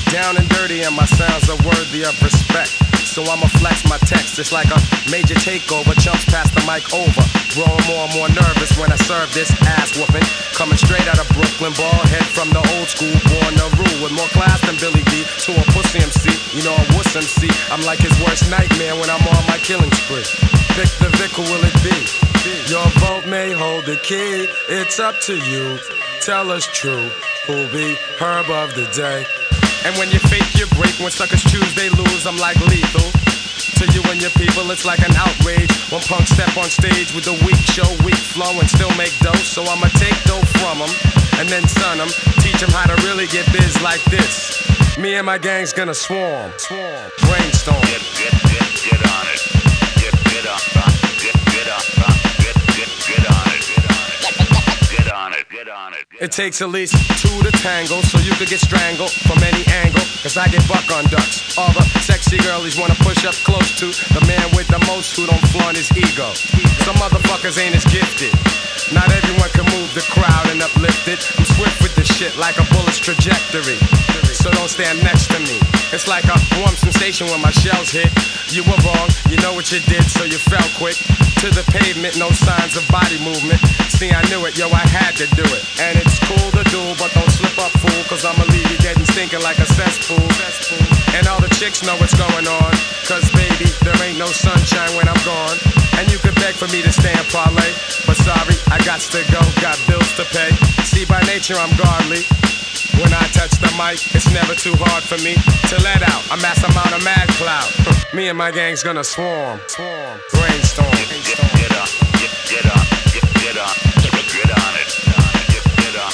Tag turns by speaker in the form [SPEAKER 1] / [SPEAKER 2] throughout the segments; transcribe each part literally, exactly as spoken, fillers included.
[SPEAKER 1] Down and dirty and my sounds are worthy of respect. So I'ma flex my text, it's like a major takeover. Chumps pass the mic over. Growing more and more nervous when I serve this ass whooping. Coming straight out of Brooklyn, ball head from the old school, born to rule. With more class than Billy D to a pussy M C. You know a wuss M C. I'm like his worst nightmare when I'm on my killing spree. Pick the Vic, who will it be? Your vote may hold the key. It's up to you. Tell us true. Who'll be herb of the day? And when you fake, you break. When suckers choose, they lose. I'm like lethal. To you and your people, it's like an outrage. When punks step on stage with a weak show, weak flow, and still make dough. So I'ma take dough from them, and then son them. Teach them how to really get biz like this. Me and my gang's gonna swarm. Swarm. Brainstorm.
[SPEAKER 2] Get, get, get, get on it. Get, get up, get, get up, get, get, get on it. Get on it, get on it.
[SPEAKER 1] It takes at least two to tangle, so you could get strangled from any angle. Cause I get buck on ducks. All the sexy girlies wanna push up close to the man with the most who don't flaunt his ego. Some motherfuckers ain't as gifted. Not everyone can move the crowd and uplift it. I'm swift with the shit like a bullet's trajectory. So don't stand next to me. It's like a warm sensation when my shells hit. You were wrong, you know what you did, so you fell quick. To the pavement, no signs of body movement. See, I knew it, yo, I had to do it. And it's cool to do, but don't slip up, fool. Cause I'ma leave you getting stinking like a cesspool. And all the chicks know what's going on. Cause baby, there ain't no sunshine when I'm gone. And you could beg for me to stay and parlay, but sorry, I got to go, got bills to pay. See, by nature I'm godly. When I touch the mic, it's never too hard for me to let out a mass amount of mad cloud. Me and my gang's gonna swarm, swarm, brainstorm.
[SPEAKER 2] Get, get, get up, get, get up, get, get up, get, get on it. Get, get up,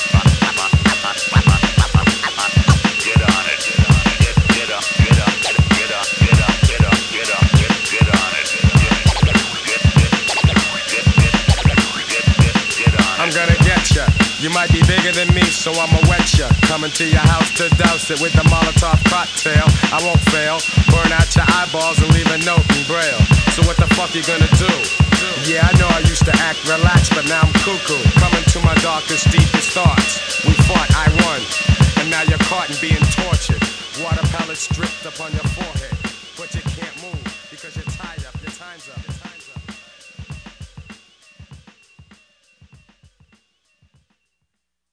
[SPEAKER 2] get on it. Get, get up, get up, get, get up, get up, get up, get up, get, get on it. Get, get, get, get, get, get, get on it.
[SPEAKER 1] I'm gonna get ya. You might be bigger than me, so I'ma wet ya. Coming to your house to douse it with the Molotov cocktail. I won't fail, burn out your eyeballs and leave a note in braille. So what the fuck you gonna do? Yeah, I know I used to act relaxed, but now I'm cuckoo. Coming to my darkest, deepest thoughts. We fought, I won, and now you're caught in being